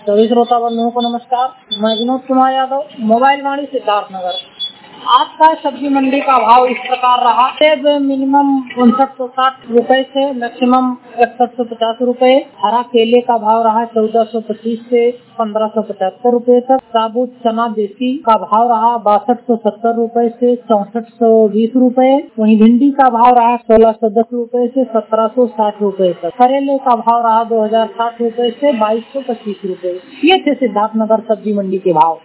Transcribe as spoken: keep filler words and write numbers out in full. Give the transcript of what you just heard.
सभी श्रोता बंधुओं को नमस्कार। मैं विनोद कुमार यादव, मोबाइल वाणी सिद्धार्थनगर। आज का सब्जी मंडी का भाव इस प्रकार रहा। सेब मिनिमम उनसठ सौ साठ रूपये से मैक्सिमम इकसठ सौ पचास रूपये। हरा केले का भाव रहा चौदह सौ पच्चीस से पंद्रह सौ पचहत्तर रूपये तक। साबुत चना देसी का भाव रहा बासठ सौ सत्तर रूपये से चौसठ सौ बीस रूपये। वहीं भिंडी का भाव रहा सोलह सौ दस रूपये से सत्रह सौ साठ रूपये तक। करेले का भाव रहा दो हजार साठ रूपये से बाईस सौ पच्चीस रूपये। ये थे सिद्धार्थनगर सब्जी मंडी के भाव।